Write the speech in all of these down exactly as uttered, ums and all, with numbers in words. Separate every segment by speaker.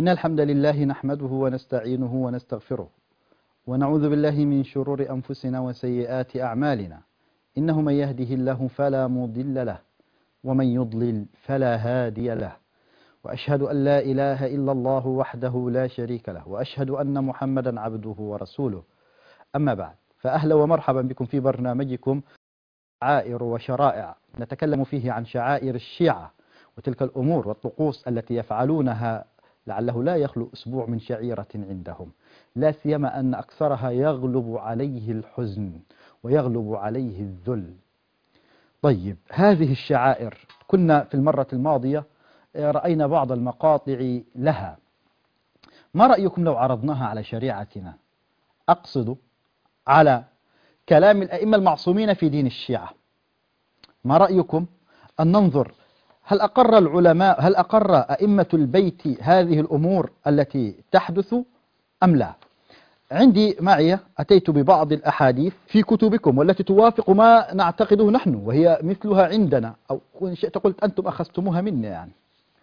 Speaker 1: إن الحمد لله نحمده ونستعينه ونستغفره ونعوذ بالله من شرور أنفسنا وسيئات أعمالنا، إنه من يهده الله فلا مضل له ومن يضلل فلا هادي له، وأشهد أن لا إله إلا الله وحده لا شريك له، وأشهد أن محمدا عبده ورسوله. أما بعد، فأهلا ومرحبا بكم في برنامجكم شعائر وشرائع، نتكلم فيه عن شعائر الشيعة وتلك الأمور والطقوس التي يفعلونها لعله لا يخلو أسبوع من شعيرة عندهم، لا سيما أن أكثرها يغلب عليه الحزن ويغلب عليه الذل. طيب، هذه الشعائر كنا في المرة الماضية رأينا بعض المقاطع لها. ما رأيكم لو عرضناها على شريعتنا؟ أقصد على كلام الأئمة المعصومين في دين الشيعة. ما رأيكم أن ننظر هل أقر العلماء هل أقر أئمة البيت هذه الأمور التي تحدث أم لا؟ عندي معي أتيت ببعض الأحاديث في كتبكم والتي توافق ما نعتقده نحن، وهي مثلها عندنا، أو إن شئت قلت أنتم أخذتموها منا. يعني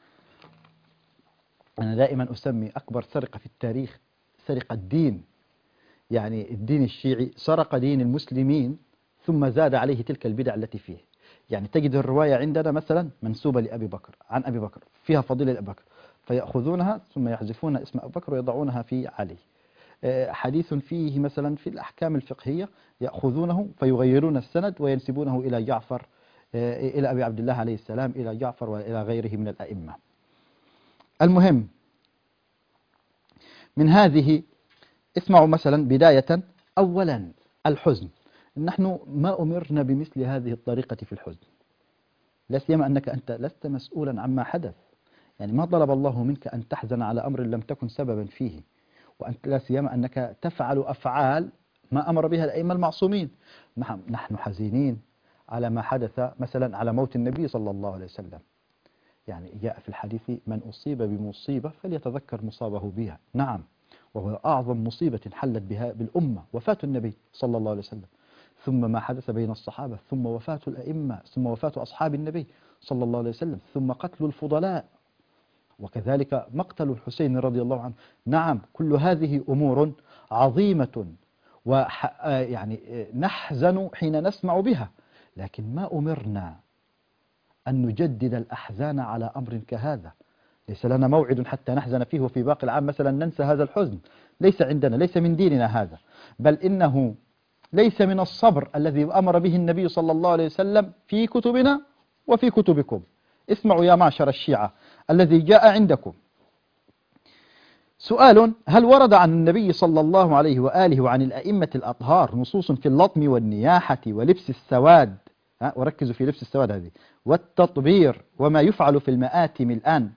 Speaker 1: أنا دائما أسمي أكبر سرقة في التاريخ سرقة الدين. يعني الدين الشيعي سرق دين المسلمين ثم زاد عليه تلك البدع التي فيه. يعني تجد الرواية عندنا مثلا منسوبة لأبي بكر عن أبي بكر فيها فضيلة لأبي بكر، فيأخذونها ثم يحذفون اسم أبي بكر ويضعونها في علي. حديث فيه مثلا في الأحكام الفقهية يأخذونه فيغيرون السند وينسبونه إلى جعفر، إلى أبي عبد الله عليه السلام، إلى جعفر وإلى غيره من الأئمة. المهم من هذه، اسمعوا مثلا بداية. أولا الحزن، نحن ما أمرنا بمثل هذه الطريقة في الحزن، لا سيما أنك أنت لست مسؤولا عما حدث. يعني ما طلب الله منك أن تحزن على أمر لم تكن سببا فيه، وأنت لا سيما أنك تفعل أفعال ما أمر بها الأئمة المعصومين. نحن حزينين على ما حدث مثلا على موت النبي صلى الله عليه وسلم. يعني جاء في الحديث من أصيب بمصيبة فليتذكر مصابه بها. نعم، وهو أعظم مصيبة حلت بها بالأمة وفاة النبي صلى الله عليه وسلم، ثم ما حدث بين الصحابة، ثم وفاة الأئمة، ثم وفاة أصحاب النبي صلى الله عليه وسلم، ثم قتل الفضلاء، وكذلك مقتل الحسين رضي الله عنه. نعم، كل هذه أمور عظيمة ويعني نحزن حين نسمع بها، لكن ما أمرنا أن نجدد الأحزان على أمر كهذا. ليس لنا موعد حتى نحزن فيه وفي باقي العام مثلا ننسى هذا الحزن. ليس عندنا، ليس من ديننا هذا، بل إنه ليس من الصبر الذي أمر به النبي صلى الله عليه وسلم في كتبنا وفي كتبكم. اسمعوا يا معشر الشيعة الذي جاء عندكم. سؤال: هل ورد عن النبي صلى الله عليه وآله وعن الأئمة الأطهار نصوص في اللطم والنياحة ولبس السواد؟ ها، وركزوا في لبس السواد هذه، والتطبير وما يفعل في المآتم الآن؟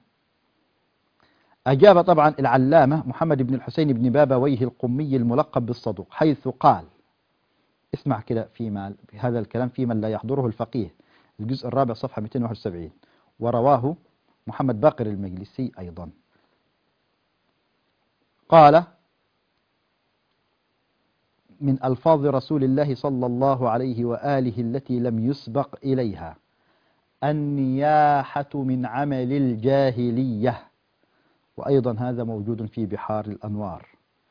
Speaker 1: أجاب طبعا العلامة محمد بن الحسين بن بابويه القمي الملقب بالصدوق، حيث قال، اسمع كده فيما هذا الكلام في من لا يحضره الفقيه، الجزء الرابع صفحة مئتين وواحد وسبعين، ورواه محمد باقر المجلسي أيضا. قال: من ألفاظ رسول الله صلى الله عليه وآله التي لم يسبق إليها: النياحة من عمل الجاهلية. وأيضا هذا موجود في بحار الأنوار.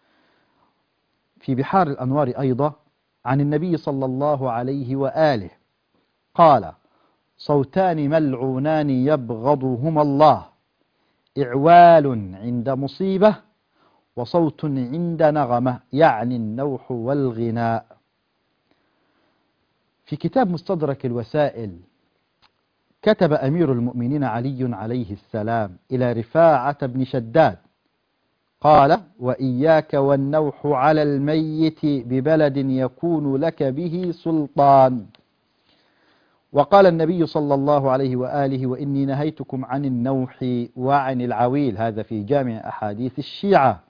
Speaker 1: في بحار الأنوار أيضا عن النبي صلى الله عليه وآله قال: صوتان ملعونان يبغضهما الله، إعوال عند مصيبة وصوت عند نغمة، يعني النوح والغناء. في كتاب مستدرك الوسائل كتب أمير المؤمنين علي عليه السلام إلى رفاعة بن شداد، قال: وإياك والنوح على الميت ببلد يكون لك به سلطان. وقال النبي صلى الله عليه وآله: وإني نهيتكم عن النوح وعن العويل. هذا في جامع أحاديث الشيعة.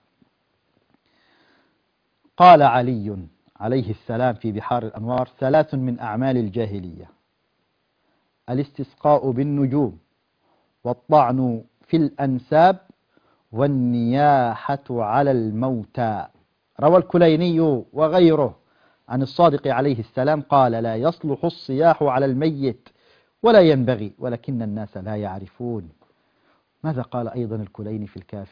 Speaker 1: قال علي عليه السلام في بحار الأنوار: ثلاث من أعمال الجاهلية: الاستسقاء بالنجوم، والطعن في الأنساب، والنياحة على الموتى. روى الكليني وغيره عن الصادق عليه السلام قال: لا يصلح الصياح على الميت ولا ينبغي، ولكن الناس لا يعرفون. ماذا قال أيضا الكليني في الكافي؟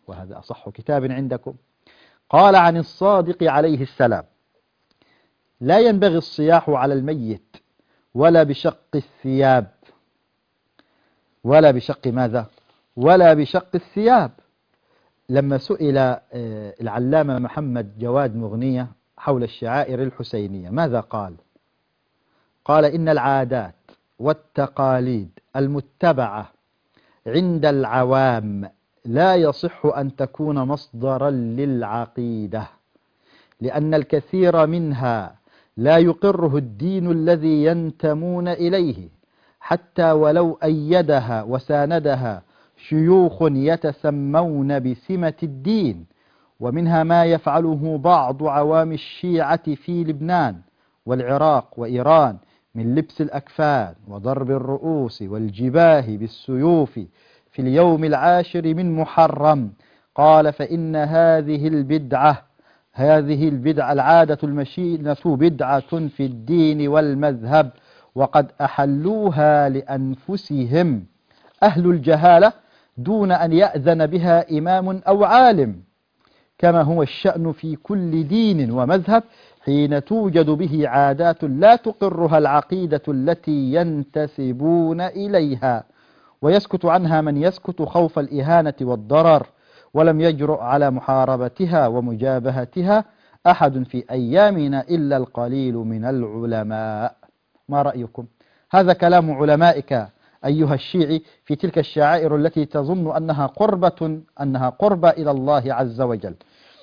Speaker 1: وهذا أصح كتاب عندكم. قال عن الصادق عليه السلام: لا ينبغي الصياح على الميت ولا بشق الثياب، ولا بشق ماذا؟ ولا بشق الثياب. لما سئل العلامة محمد جواد مغنية حول الشعائر الحسينية ماذا قال؟ قال: إن العادات والتقاليد المتبعة عند العوام لا يصح أن تكون مصدرا للعقيدة، لأن الكثير منها لا يقره الدين الذي ينتمون إليه، حتى ولو أيدها وساندها شيوخ يتسمون بسمة الدين. ومنها ما يفعله بعض عوام الشيعة في لبنان والعراق وإيران من لبس الأكفان وضرب الرؤوس والجباه بالسيوف في اليوم العاشر من محرم. قال: فإن هذه البدعة هذه البدعة العادة المشينة بدعة في الدين والمذهب، وقد أحلوها لأنفسهم أهل الجهالة دون أن يأذن بها إمام أو عالم، كما هو الشأن في كل دين ومذهب حين توجد به عادات لا تقرها العقيدة التي ينتسبون إليها، ويسكت عنها من يسكت خوف الإهانة والضرر، ولم يجرؤ على محاربتها ومجابهتها أحد في أيامنا إلا القليل من العلماء. ما رأيكم؟ هذا كلام علمائك أيها الشيعي في تلك الشعائر التي تظن أنها قربة أنها قربة إلى الله عز وجل.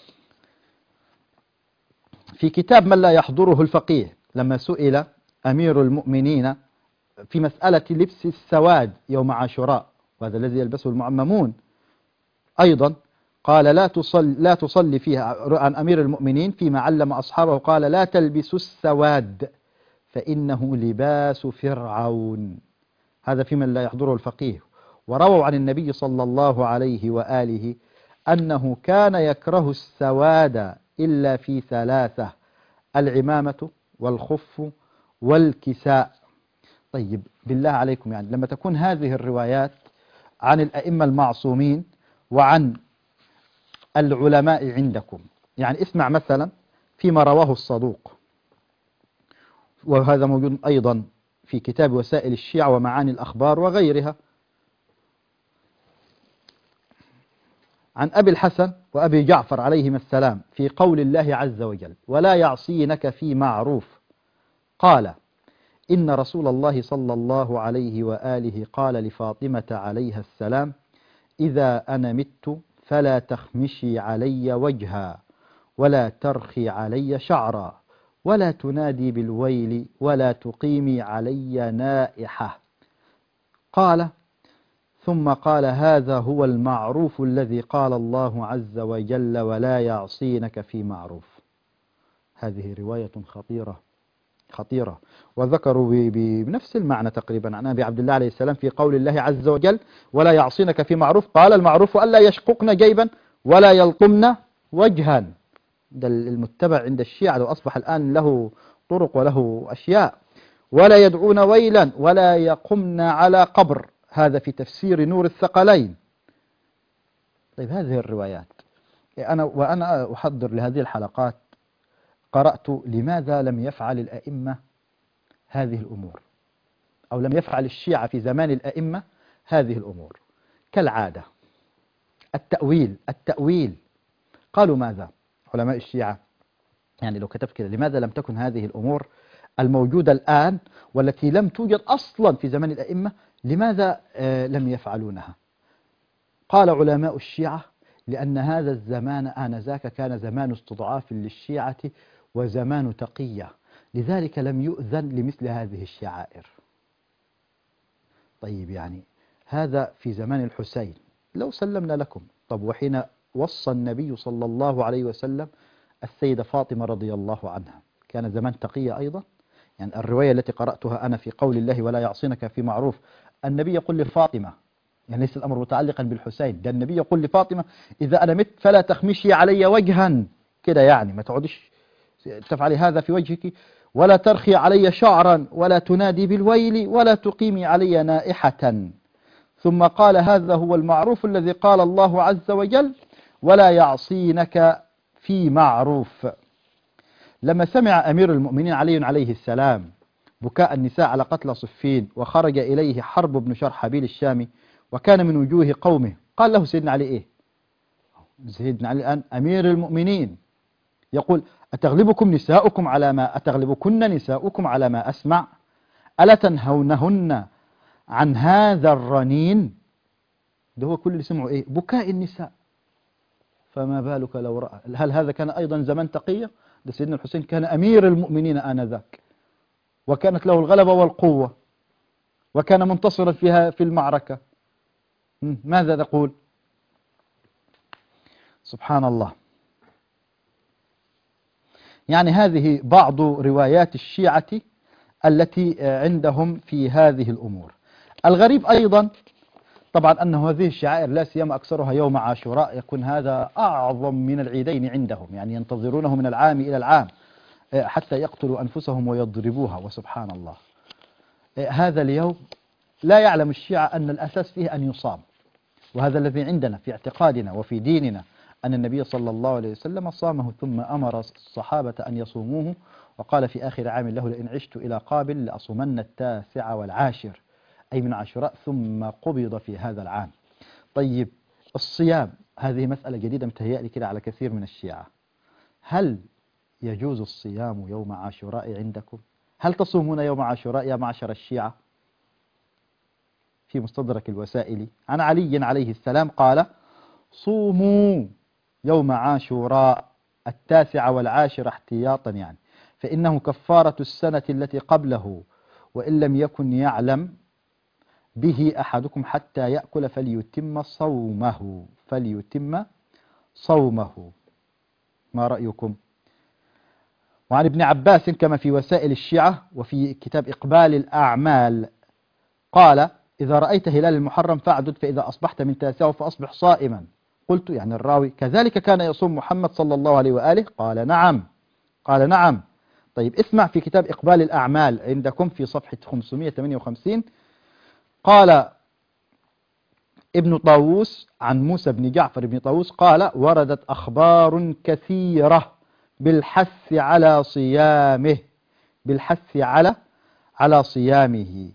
Speaker 1: في كتاب من لا يحضره الفقيه لما سئل أمير المؤمنين في مسألة لبس السواد يوم عاشوراء، وهذا الذي يلبسه المعممون أيضا، قال: لا تصل لا تصلي فيها عن أمير المؤمنين فيما علم أصحابه، قال: لا تلبسوا السواد فإنه لباس فرعون. هذا في من لا يحضره الفقيه. ورووا عن النبي صلى الله عليه وآله أنه كان يكره السواد إلا في ثلاثة: العمامة والخف والكساء. طيب بالله عليكم، يعني لما تكون هذه الروايات عن الأئمة المعصومين وعن العلماء عندكم، يعني اسمع مثلا فيما رواه الصدوق، وهذا موجود أيضا في كتاب وسائل الشيعة ومعاني الأخبار وغيرها، عن أبي الحسن وأبي جعفر عليهما السلام في قول الله عز وجل: ولا يعصينك في معروف. قال: إن رسول الله صلى الله عليه وآله قال لفاطمة عليها السلام: إذا أنا مت فلا تخمشي علي وجها ولا ترخي علي شعرا ولا تنادي بالويل ولا تقيمي علي نائحة. قال: ثم قال: هذا هو المعروف الذي قال الله عز وجل: ولا يعصينك في معروف. هذه رواية خطيرة خطيرة. وذكروا بنفس المعنى تقريبا عن أبي عبد الله عليه السلام في قول الله عز وجل: ولا يعصينك في معروف. قال: المعروف ألا يشققن جيبا ولا يلطمن وجها. ده المتبع عند الشيعة، لو أصبح الآن له طرق وله أشياء. ولا يدعون ويلا ولا يقمن على قبر. هذا في تفسير نور الثقلين. طيب هذه الروايات، أنا وأنا أحضر لهذه الحلقات قرأت لماذا لم يفعل الأئمة هذه الأمور، أو لم يفعل الشيعة في زمان الأئمة هذه الأمور. كالعادة التأويل التأويل قالوا ماذا علماء الشيعة؟ يعني لو كتبت كده: لماذا لم تكن هذه الأمور الموجودة الآن والتي لم توجد أصلا في زمان الأئمة، لماذا آه لم يفعلونها؟ قال علماء الشيعة: لأن هذا الزمان آنذاك كان زمان استضعاف للشيعة وزمان تقية، لذلك لم يؤذن لمثل هذه الشعائر. طيب يعني هذا في زمان الحسين لو سلمنا لكم. طب وحين وصى النبي صلى الله عليه وسلم السيدة فاطمة رضي الله عنها، كان زمان تقية أيضا. يعني الرواية التي قرأتها أنا في قول الله: ولا يعصينك في معروف، النبي يقول لفاطمة، يعني ليس الأمر متعلقا بالحسين، ده النبي يقول لفاطمة: إذا أنا مت فلا تخمشي علي وجها، كده يعني ما تقعدش تفعلي هذا في وجهك، ولا ترخي علي شعرا ولا تنادي بالويل ولا تقيمي علي نائحة. ثم قال: هذا هو المعروف الذي قال الله عز وجل: ولا يعصينك في معروف. لما سمع أمير المؤمنين علي عليه السلام بكاء النساء على قتل صفين، وخرج إليه حرب بن شرحبيل الشامي وكان من وجوه قومه، قال له سيدنا علي إيه؟ سيدنا علي الآن أمير المؤمنين يقول: أتغلبكم نساؤكم على ما أتغلبكن نساؤكم على ما أسمع؟ ألا تنهونهن عن هذا الرنين؟ ده هو كل اللي سمعه إيه؟ بكاء النساء. فما بالك لو رأى. هل هذا كان أيضا زمن تقية؟ ده سيدنا الحسين كان أمير المؤمنين آنذاك، وكانت له الغلبة والقوة، وكان منتصرا فيها في المعركة. ماذا تقول؟ سبحان الله. يعني هذه بعض روايات الشيعة التي عندهم في هذه الأمور. الغريب أيضا طبعا أن هذه الشعائر لا سيما أكثرها يوم عاشوراء يكون هذا أعظم من العيدين عندهم، يعني ينتظرونه من العام إلى العام حتى يقتلوا أنفسهم ويضربوها. وسبحان الله، هذا اليوم لا يعلم الشيعة أن الأساس فيه أن يصام، وهذا الذي عندنا في اعتقادنا وفي ديننا، أن النبي صلى الله عليه وسلم صامه ثم أمر الصحابة أن يصوموه، وقال في آخر عام له: لئن عشت إلى قابل لأصومن التاسع والعاشر، أي من عاشوراء، ثم قبض في هذا العام. طيب الصيام، هذه مسألة جديدة متهيألي كده على كثير من الشيعة. هل يجوز الصيام يوم عاشوراء عندكم؟ هل تصومون يوم عاشوراء يا معشر الشيعة؟ في مستدرك الوسائل عن علي عليه السلام قال: صوموا يوم عاشوراء التاسع والعاشر احتياطا، يعني فإنه كفارة السنة التي قبله، وإن لم يكن يعلم به أحدكم حتى يأكل فليتم صومه فليتم صومه. ما رأيكم؟ وعن ابن عباس كما في وسائل الشيعة وفي كتاب إقبال الأعمال قال: إذا رأيت هلال المحرم فاعدد، فإذا أصبحت من تاسعه فأصبح صائما. قلت يعني الراوي: كذلك كان يصوم محمد صلى الله عليه وآله؟ قال نعم. قال نعم. طيب اسمع في كتاب إقبال الأعمال عندكم في صفحة خمسمائة وثمانية وخمسين، قال ابن طاووس عن موسى بن جعفر بن طاووس قال: وردت أخبار كثيرة بالحث على صيامه بالحث على على صيامه.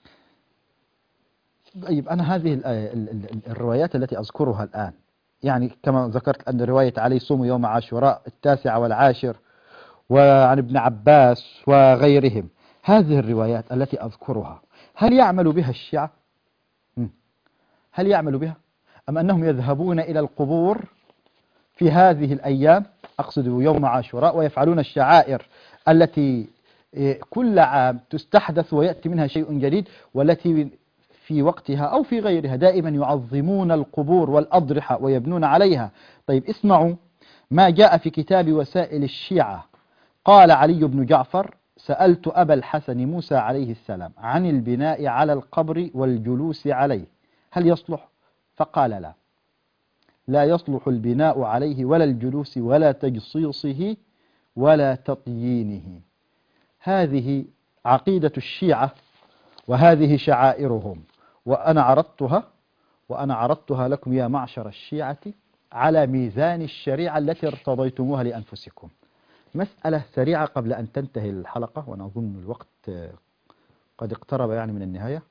Speaker 1: طيب أنا هذه ال ال ال الروايات التي أذكرها الآن، يعني كما ذكرت أن رواية علي صوم يوم عاشوراء التاسع والعاشر، وعن ابن عباس وغيرهم، هذه الروايات التي أذكرها هل يعمل بها الشيعة؟ هل يعمل بها؟ أم أنهم يذهبون إلى القبور في هذه الأيام، أقصد يوم عاشوراء، ويفعلون الشعائر التي كل عام تستحدث ويأتي منها شيء جديد، والتي في وقتها أو في غيرها دائما يعظمون القبور والأضرحة ويبنون عليها. طيب اسمعوا ما جاء في كتاب وسائل الشيعة. قال علي بن جعفر: سألت أبا الحسن موسى عليه السلام عن البناء على القبر والجلوس عليه هل يصلح؟ فقال لا، لا يصلح البناء عليه ولا الجلوس ولا تجصيصه ولا تطيينه. هذه عقيدة الشيعة وهذه شعائرهم، وأنا عرضتها وأنا عرضتها لكم يا معشر الشيعة على ميزان الشريعة التي ارتضيتموها لأنفسكم. مسألة سريعة قبل أن تنتهي الحلقة، وأنا أظن الوقت قد اقترب يعني من النهاية.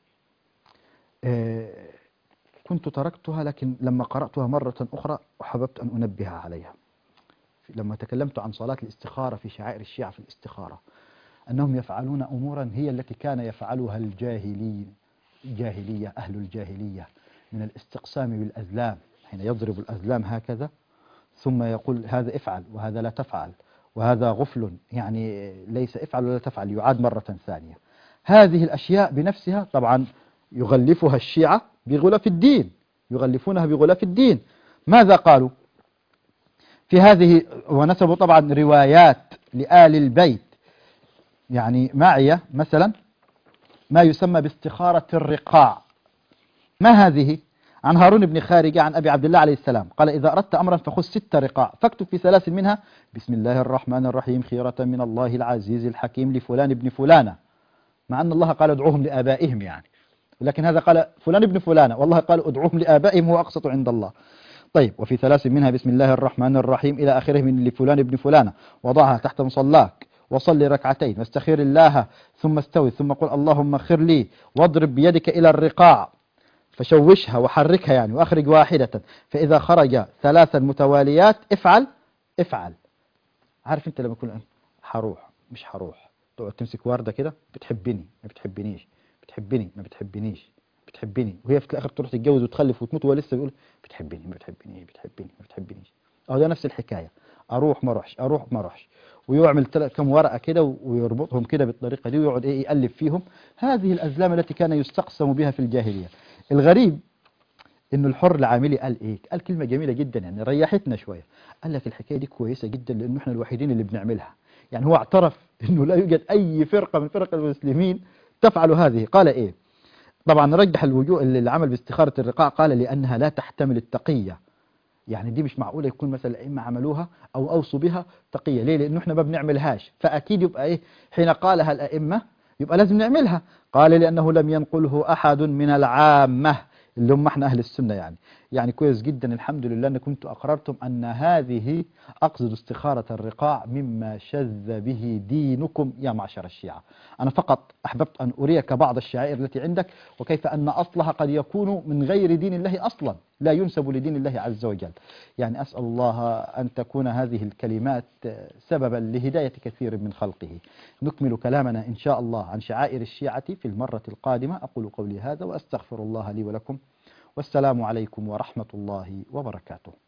Speaker 1: كنت تركتها، لكن لما قرأتها مرة أخرى وحببت أن أنبه عليها. لما تكلمت عن صلاة الاستخارة في شعائر الشيعة في الاستخارة، أنهم يفعلون أمورا هي التي كان يفعلها الجاهلين الجاهلية أهل الجاهلية من الاستقسام بالأزلام، حين يضرب الأزلام هكذا ثم يقول هذا افعل وهذا لا تفعل وهذا غفل، يعني ليس افعل ولا تفعل، يعاد مرة ثانية. هذه الأشياء بنفسها طبعا يغلفها الشيعة بغلاف الدين، يغلفونها بغلاف الدين. ماذا قالوا في هذه؟ ونسبوا طبعا روايات لآل البيت، يعني معي مثلا ما يسمى باستخارة الرقاع. ما هذه؟ عن هارون بن خارجة عن أبي عبد الله عليه السلام قال: إذا أردت أمرا فخذ ست رقاع فاكتب في ثلاث منها: بسم الله الرحمن الرحيم خيرة من الله العزيز الحكيم لفلان ابن فلانة، مع أن الله قال ادعوهم لآبائهم يعني، لكن هذا قال فلان ابن فلانة، والله قال ادعوهم لآبائهم هو أقسط عند الله. طيب وفي ثلاث منها بسم الله الرحمن الرحيم إلى آخره من لفلان ابن فلانة، وضعها تحت مصلاك وصلي ركعتين واستخير الله ثم استوي ثم قل اللهم اغفر لي، واضرب بيدك إلى الرقاع فشوشها وحركها يعني وأخرج واحدة، فإذا خرج ثلاثا متواليات افعل افعل. عارف أنت لما يكون حروح مش حروح تقعد تمسك وردة كده، بتحبني ما بتحبنيش، بتحبني ما بتحبنيش، بتحبني، وهي في الآخر تروح تتجوز وتخلف وتموت وهو لسه بيقول بتحبني ما بتحبنيش بتحبني ما بتحبنيش. أهو ده نفس الحكاية، أروح ما أروحش أروح ما أروحش، ويعمل تل- كم ورقة كده ويربطهم كده بالطريقة دي ويقعد إيه يألف فيهم. هذه الأزلام التي كان يستقسم بها في الجاهلية. الغريب انه الحر العاملي قال ايه؟ قال كلمه جميله جدا يعني ريحتنا شويه. قال لك الحكايه دي كويسه جدا لانه احنا الوحيدين اللي بنعملها. يعني هو اعترف انه لا يوجد اي فرقه من فرق المسلمين تفعل هذه. قال ايه؟ طبعا رجح الوجوه اللي العمل باستخاره الرقاع، قال لانها لا تحتمل التقيه. يعني دي مش معقوله يكون مثلا الائمه عملوها او اوصوا بها تقيه. ليه؟ لانه احنا ما بنعملهاش، فاكيد يبقى ايه حين قالها الائمه يبقى لازم نعملها. قال لانه لم ينقله احد من العامه اللي هم احنا اهل السنه يعني. يعني كويس جدا الحمد لله ان كنتم اقررتم ان هذه، اقصد استخاره الرقاع، مما شذ به دينكم يا معشر الشيعه. انا فقط احببت ان اريك بعض الشعائر التي عندك وكيف ان اصلها قد يكون من غير دين الله اصلا، لا ينسب لدين الله عز وجل. يعني أسأل الله أن تكون هذه الكلمات سببا لهداية كثير من خلقه. نكمل كلامنا إن شاء الله عن شعائر الشيعة في المرة القادمة. أقول قولي هذا وأستغفر الله لي ولكم، والسلام عليكم ورحمة الله وبركاته.